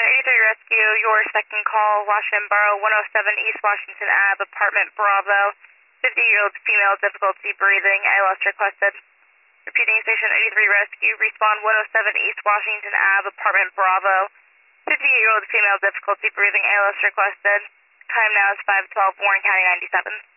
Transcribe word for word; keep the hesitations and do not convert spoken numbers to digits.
eighty-three Rescue, your second call, Washington Borough, one oh seven East Washington Ave, apartment Bravo, fifty-year-old female, difficulty breathing, A L S requested. Repeating, Station eighty-three Rescue, respond one oh seven East Washington Ave, apartment Bravo, fifty-eight-year-old female, difficulty breathing, A L S requested. Time now is five twelve, Warren County ninety-seven.